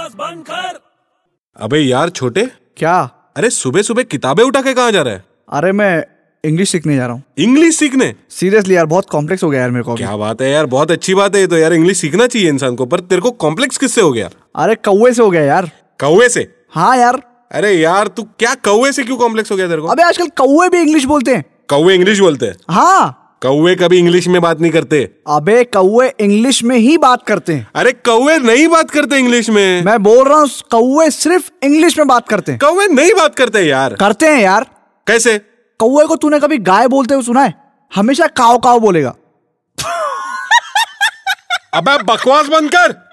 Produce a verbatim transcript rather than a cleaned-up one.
बकवास बंद कर। अबे यार छोटे, क्या? अरे सुबह सुबह किताबें उठा के कहाँ जा रहा है? अरे मैं इंग्लिश सीखने जा रहा हूँ। इंग्लिश सीखने? सीरियसली यार, बहुत कॉम्प्लेक्स हो गया यार मेरे को अभी। क्या बात है यार, बहुत अच्छी बात है ये तो यार। इंग्लिश सीखना चाहिए इंसान को। पर तेरे को कॉम्प्लेक्स किससे हो गया? अरे कौवे से हो गया यार। कौवे से? हाँ यार। अरे यार तू क्या, कौवे से क्यों कॉम्प्लेक्स हो गया तेरे को? अबे आजकल कौवे भी इंग्लिश बोलते हैं। कौवे इंग्लिश बोलते हैं? हाँ। कौवे कभी इंग्लिश में बात नहीं करते। अबे कौवे इंग्लिश में ही बात करते हैं। अरे कौवे नहीं बात करते इंग्लिश में। मैं बोल रहा हूँ कौवे सिर्फ इंग्लिश में बात करते हैं। कौवे नहीं बात करते यार। करते हैं यार। कैसे? कौवे को तूने कभी गाय बोलते हुए सुना है? हमेशा काव काव बोलेगा। अबे बकवास बंद कर।